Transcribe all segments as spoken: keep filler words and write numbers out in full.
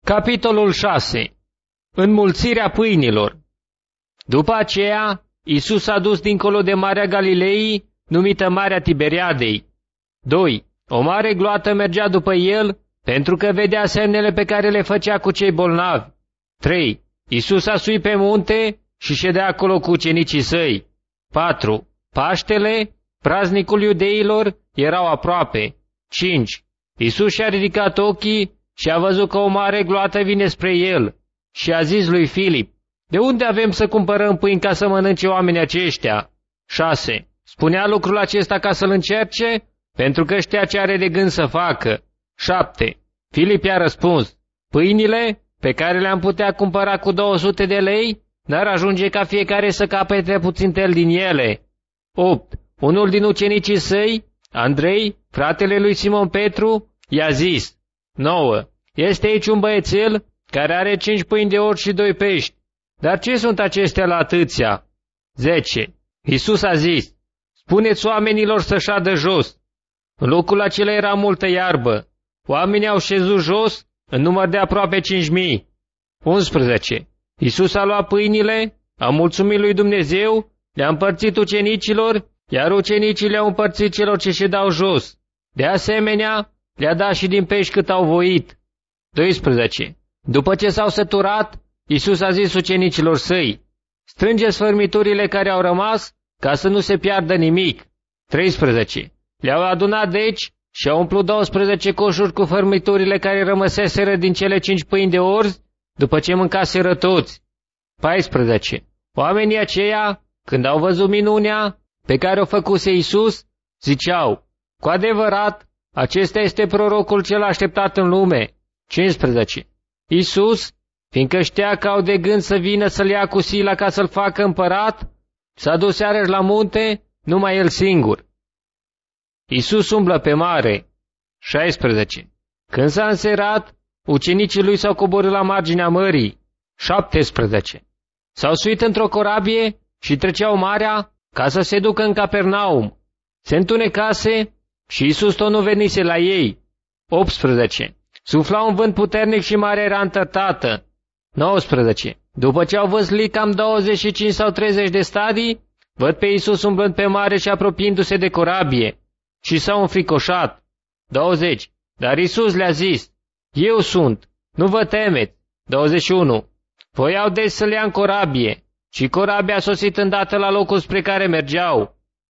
Capitolul șase. Înmulțirea pâinilor. După aceea, Iisus s-a dus dincolo de Marea Galilei, numită Marea Tiberiadei. doi. O mare gloată mergea după el, pentru că vedea semnele pe care le făcea cu cei bolnavi. trei. Iisus a suit pe munte și ședea acolo cu ucenicii săi. patru. Paștele, praznicul iudeilor, erau aproape. cinci. Iisus și-a ridicat ochii și a văzut că o mare gloată vine spre el și a zis lui Filip: de unde avem să cumpărăm pâini ca să mănânce oamenii aceștia? șase. Spunea lucrul acesta ca să-l încerce, pentru că știa ce are de gând să facă. șapte. Filip i-a răspuns: pâinile pe care le-am putea cumpăra cu două sute de lei n-ar ajunge ca fiecare să capete puțin tel din ele. opt. Unul din ucenicii săi, Andrei, fratele lui Simon Petru, i-a zis: nouă. Este aici un băiețel care are cinci pâini de orz și doi pești. Dar ce sunt acestea la atâția? zece. Iisus a zis: spuneți oamenilor să șadă jos. În locul acela era multă iarbă. Oamenii au șezut jos în număr de aproape cinci mii. unsprezece. Iisus a luat pâinile, a mulțumit lui Dumnezeu, le-a împărțit ucenicilor, iar ucenicii le-au împărțit celor ce ședeau jos. De asemenea, le-a dat și din pești cât au voit. doisprezece. După ce s-au săturat, Iisus a zis ucenicilor săi: strângeți fărmiturile care au rămas, ca să nu se piardă nimic. treisprezece. Le-au adunat deci și au umplut douăsprezece coșuri cu fărmiturile care rămăseseră din cele cinci pâini de orz, după ce mâncaseră toți. paisprezece. Oamenii aceia, când au văzut minunea pe care o făcuse Iisus, ziceau: cu adevărat, acesta este prorocul cel așteptat în lume. cincisprezece. Iisus, fiindcă știa că au de gând să vină să-l ia cu sila ca să-l facă împărat, s-a dus iarăși la munte, numai el singur. Iisus umblă pe mare. șaisprezece. Când s-a înserat, ucenicii lui s-au coborât la marginea mării. șaptesprezece. S-au suit într-o corabie și treceau marea ca să se ducă în Capernaum. Se întunecase și Iisus tot nu venise la ei. optsprezece. Sufla un vânt puternic și marea era întărtată. nouăsprezece. După ce au văzut cam douăzeci și cinci sau treizeci de stadii, văd pe Iisus umblând pe mare și apropiindu-se de corabie și s-au înfricoșat. douăzeci. Dar Iisus le-a zis: eu sunt, nu vă temeți. douăzeci și unu. Voiau deci să le ia în corabie și corabia a sosit îndată la locul spre care mergeau.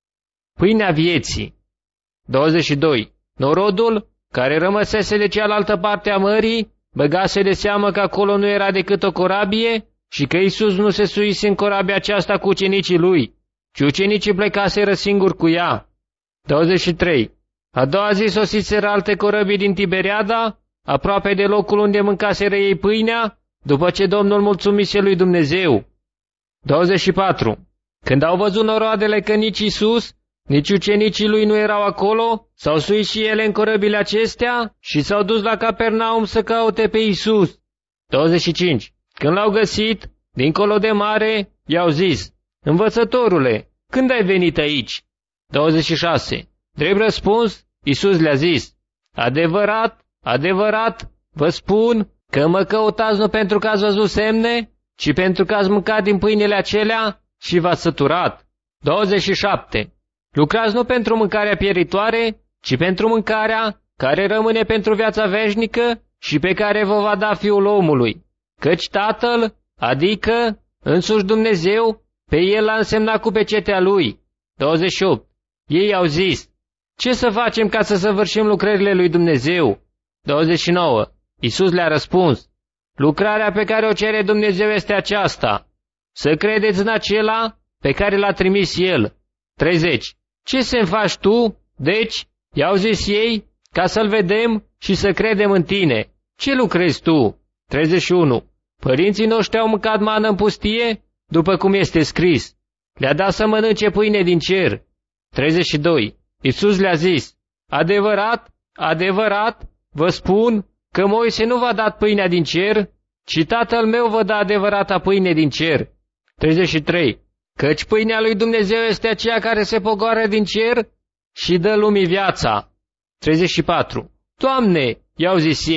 Pâinea vieții. douăzeci și doi. Norodul, care rămăsese de cealaltă parte a mării, băgase de seamă că acolo nu era decât o corabie și că Iisus nu se suise în corabia aceasta cu ucenicii lui, ci ucenicii plecaseră singuri cu ea. douăzeci și trei. A doua zi sosiseră alte corăbii din Tiberiada, aproape de locul unde mâncaseră ei pâinea, după ce Domnul mulțumise lui Dumnezeu. douăzeci și patru. Când au văzut noroadele că nici Iisus, nici ucenicii lui nu erau acolo, s-au suit și ele în corăbile acestea și s-au dus la Capernaum să caute pe Iisus. douăzeci și cinci. Când l-au găsit, dincolo de mare, i-au zis: învățătorule, când ai venit aici? douăzeci și șase. Drept răspuns, Iisus le-a zis: adevărat, adevărat, vă spun că mă căutați nu pentru că ați văzut semne, ci pentru că ați mâncat din pâinile acelea și v-ați săturat. douăzeci și șapte. Lucrați nu pentru mâncarea pieritoare, ci pentru mâncarea care rămâne pentru viața veșnică și pe care vă va da Fiul omului. Căci Tatăl, adică însuși Dumnezeu, pe el l-a însemnat cu pecetea lui. douăzeci și opt. Ei au zis: ce să facem ca să săvârșim lucrările lui Dumnezeu? douăzeci și nouă. Iisus le-a răspuns: lucrarea pe care o cere Dumnezeu este aceasta, să credeți în acela pe care l-a trimis el. treizeci. Ce să-mi faci tu, deci, i-au zis ei, ca să-l vedem și să credem în tine? Ce lucrezi tu? treizeci și unu. Părinții noștri au mâncat mană în pustie, după cum este scris: le-a dat să mănânce pâine din cer. treizeci și doi. Iisus le-a zis: adevărat, adevărat, vă spun că Moise nu v-a dat pâinea din cer, ci Tatăl meu vă dă adevărata pâine din cer. treizeci și trei. Căci pâinea lui Dumnezeu este aceea care se pogoară din cer și dă lumii viața. treizeci și patru. Doamne, i-au zis ei,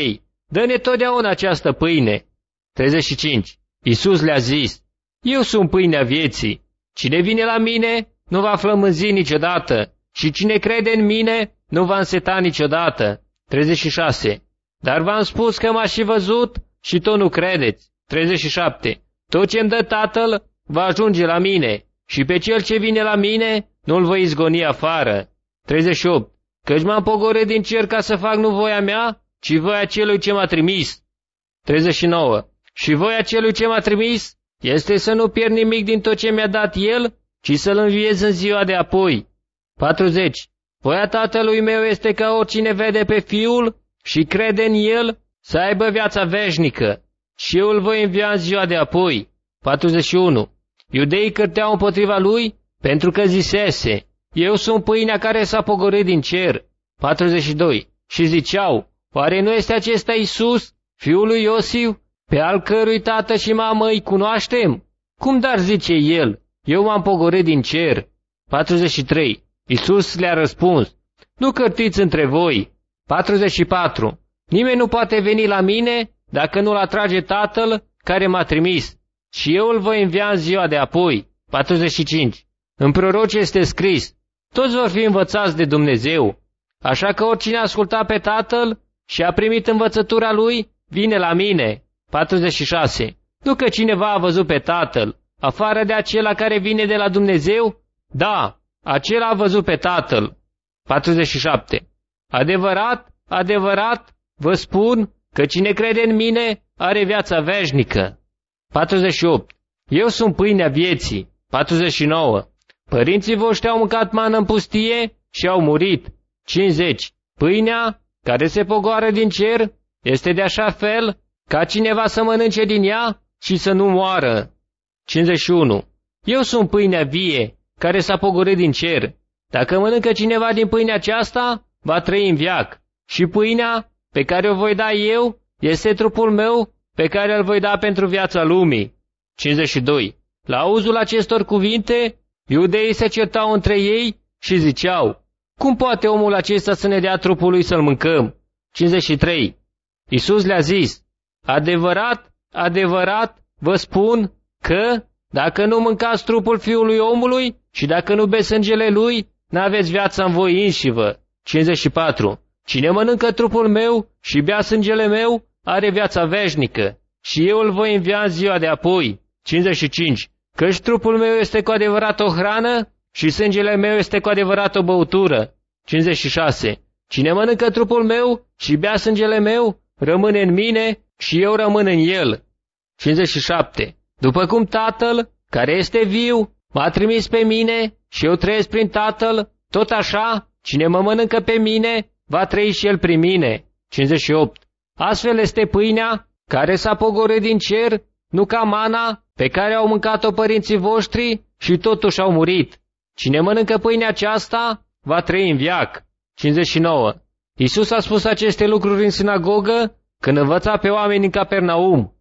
dă-ne totdeauna această pâine. treizeci și cinci. Iisus le-a zis, eu sunt pâinea vieții. Cine vine la mine nu va flămânzi niciodată și cine crede în mine nu va înseta niciodată. treizeci și șase. Dar v-am spus că m-ați și văzut și tot nu credeți. treizeci și șapte. Tot ce-mi dă Tatăl va ajunge la mine și pe cel ce vine la mine nu-l voi izgoni afară. treizeci și opt. Căci m-am pogorât din cer ca să fac nu voia mea, ci voia celui ce m-a trimis. treizeci și nouă. Și voia celui ce m-a trimis este să nu pierd nimic din tot ce mi-a dat el, ci să-l înviez în ziua de apoi. patruzeci. Voia Tatălui meu este ca oricine vede pe Fiul și crede în el să aibă viața veșnică, și eu îl voi învia în ziua de apoi. patruzeci și unu. Iudeii cârteau împotriva lui pentru că zisese, eu sunt pâinea care s-a pogorât din cer. patruzeci și doi. Și ziceau, oare nu este acesta Iisus, fiul lui Iosif, pe al cărui tată și mamă îi cunoaștem? Cum dar zice el, eu m-am pogorât din cer? patruzeci și trei. Iisus le-a răspuns, nu cârtiți între voi. patruzeci și patru. Nimeni nu poate veni la mine dacă nu-l atrage Tatăl care m-a trimis, și eu îl voi învia în ziua de apoi. patruzeci și cinci. În proroci este scris, toți vor fi învățați de Dumnezeu, așa că oricine a ascultat pe Tatăl și a primit învățătura lui, vine la mine. patruzeci și șase. Nu că cineva a văzut pe Tatăl, afară de acela care vine de la Dumnezeu? Da, acela a văzut pe Tatăl. patruzeci și șapte. Adevărat, adevărat, vă spun că cine crede în mine are viața veșnică. patruzeci și opt. Eu sunt pâinea vieții. patruzeci și nouă. Părinții voștri au mâncat mană în pustie și au murit. cincizeci. Pâinea care se pogoară din cer este de așa fel ca cineva să mănânce din ea și să nu moară. cincizeci și unu. Eu sunt pâinea vie care s-a pogorât din cer. Dacă mănâncă cineva din pâinea aceasta, va trăi în veac. Și pâinea pe care o voi da eu este trupul meu pe care îl voi da pentru viața lumii. cincizeci și doi. La auzul acestor cuvinte, iudeii se certau între ei și ziceau, cum poate omul acesta să ne dea trupul lui să-l mâncăm? cincizeci și trei. Iisus le-a zis, adevărat, adevărat, vă spun că, dacă nu mâncați trupul Fiului omului și dacă nu beți sângele lui, n-aveți viața în voi înșivă. cincizeci și patru. Cine mănâncă trupul meu și bea sângele meu, are viața veșnică, și eu îl voi învia în ziua de apoi. cincizeci și cinci. Căci trupul meu este cu adevărat o hrană și sângele meu este cu adevărat o băutură. cincizeci și șase. Cine mănâncă trupul meu și bea sângele meu, rămâne în mine și eu rămân în el. cincizeci și șapte. După cum Tatăl, care este viu, m-a trimis pe mine și eu trăiesc prin Tatăl, tot așa, cine mă mănâncă pe mine, va trăi și el prin mine. cincizeci și opt. Astfel este pâinea care s-a pogorât din cer, nu ca mana pe care au mâncat-o părinții voștri și totuși au murit. Cine mănâncă pâinea aceasta, va trăi în veac. cincizeci și nouă. Iisus a spus aceste lucruri în sinagogă când învăța pe oameni în Capernaum.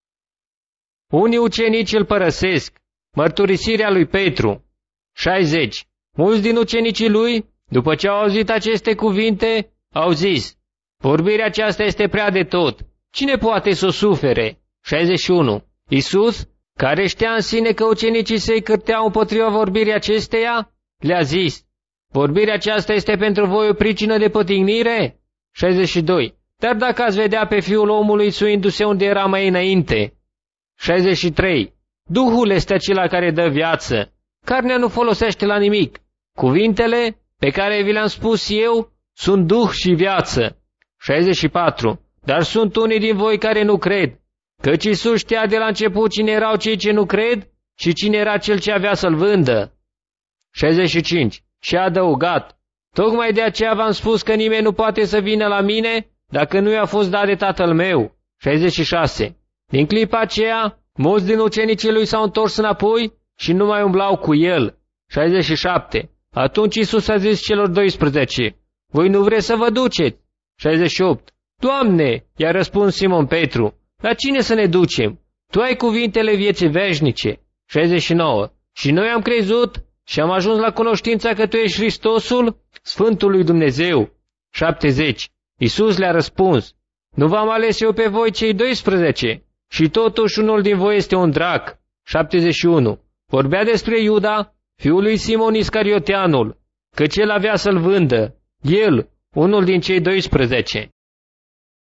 Unii ucenici îl părăsesc. Mărturisirea lui Petru. șaizeci. Mulți din ucenicii lui, după ce au auzit aceste cuvinte, au zis, vorbirea aceasta este prea de tot. Cine poate să o sufere? șaizeci și unu. Iisus, care știa în sine că ucenicii săi cârteau împotriva vorbirii acesteia, le-a zis, vorbirea aceasta este pentru voi o pricină de pătignire? șaizeci și doi. Dar dacă ați vedea pe Fiul omului suindu-se unde era mai înainte? șaizeci și trei. Duhul este acela care dă viață. Carnea nu folosește la nimic. Cuvintele pe care vi le-am spus eu sunt duh și viață. șaizeci și patru. Dar sunt unii din voi care nu cred, căci Iisus știa de la început cine erau cei ce nu cred și cine era cel ce avea să-l vândă. șaizeci și cinci. Și a adăugat, tocmai de aceea v-am spus că nimeni nu poate să vină la mine dacă nu i-a fost dat de Tatăl meu. șaizeci și șase. Din clipa aceea, mulți din ucenicii lui s-au întors înapoi și nu mai umblau cu el. șaizeci și șapte. Atunci Iisus a zis celor doisprezece, voi nu vreți să vă duceți? șaizeci și opt. Doamne, i-a răspuns Simon Petru, la cine să ne ducem? Tu ai cuvintele vieții veșnice. șaizeci și nouă. Și noi am crezut și am ajuns la cunoștința că Tu ești Hristosul, Sfântul lui Dumnezeu. șaptezeci. Iisus le-a răspuns, Nu v-am ales eu pe voi cei doisprezece? Și totuși unul din voi este un drac. șaptezeci și unu. Vorbea despre Iuda, fiul lui Simon Iscarioteanul, căci el avea să-l vândă, el, unul din cei doisprezece.